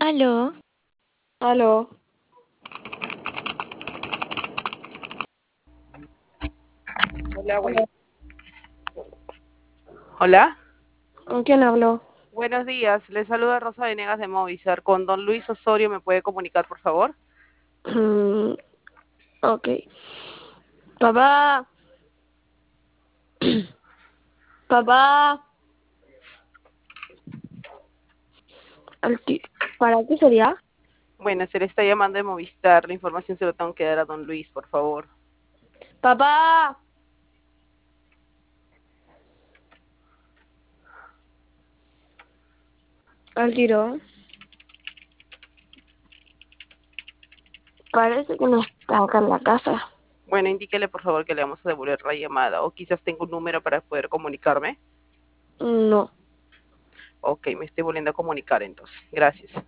Aló, Aló, Hola, hola, Hola, ¿con quién habló? buenos días. Le saluda Rosa Venegas de Movistar. Con don Luis Osorio, ¿me puede comunicar, por favor? Mm, ok. Papá, papá, ¿para qué sería? Bueno, se le está llamando de Movistar. La información se lo tengo que dar a don Luis, por favor. Papá, al tiro. Parece que no está acá en la casa. Bueno, indíquele, por favor, que le vamos a devolver la llamada. O quizás tengo un número para poder comunicarme. No. Ok, me estoy volviendo a comunicar entonces. Gracias.